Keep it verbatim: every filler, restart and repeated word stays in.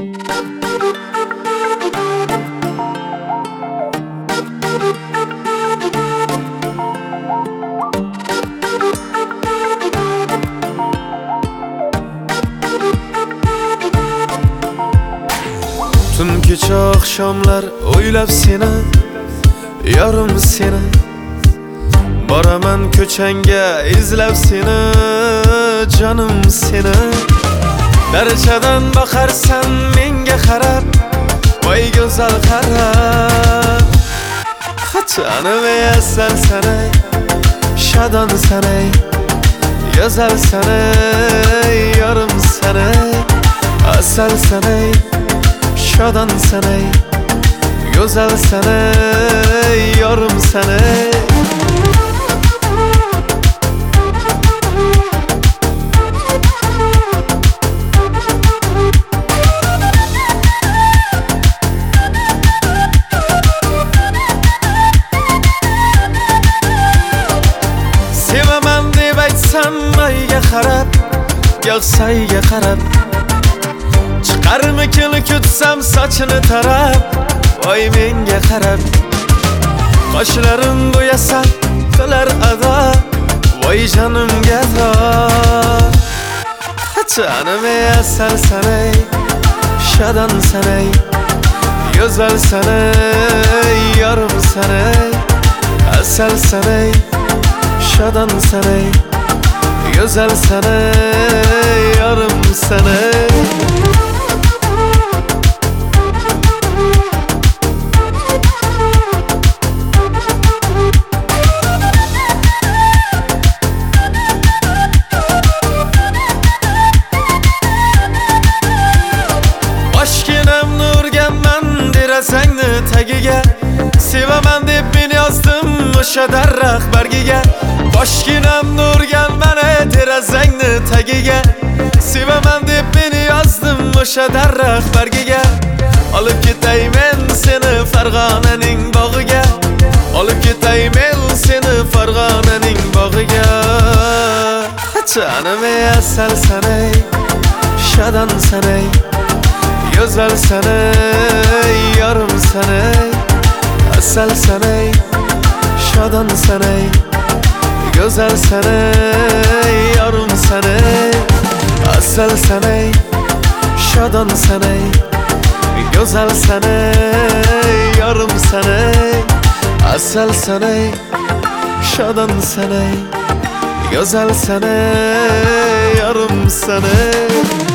Tüm kecha akşamlar o'ylab seni, yarim seni. Boraman ko'changga izlab seni, jonim seni. Darachadan boqarsan menga qarab, voy go'zal qarab. Xachanim asal sanay, shadon sanay, go'zal sanay, yarim sanay, asal sanay, şadan sanay, güzel sanay, yarım sanay. Sevaman deb aytsam oyga qarab, yog'sayga qarab, chiqarmikin kutsam sochini tarab, voy menga qarab. Qoshlarim bo'yasam qilar ado, voy jonimga ado. Jonim asal sanay, shadon sanay, go'zal sanay, yarim sanay, asal sanay, shadon sanay, go'zal sanay, yarim sanay. Sangni tagiga, sevaman deb men yozdim o'sha darroq bargiga. Boshginam nurgan mana derazangni tagiga, sevaman deb men yozdim o'sha darroq bargiga. Olib ketay men seni Farg'onaning bog'iga, olib ketay men seni Farg'onaning bog'iga. Jonim asal sanay, shadon sanay, güzel sanay, yarım sanay, asal sanay, şadan sanay, güzel sanay, yarım sanay, asal sanay, şadan sanay, güzel sanay, yarım sanay, asal sanay, şadan sanay, güzel sanay, yarım sanay.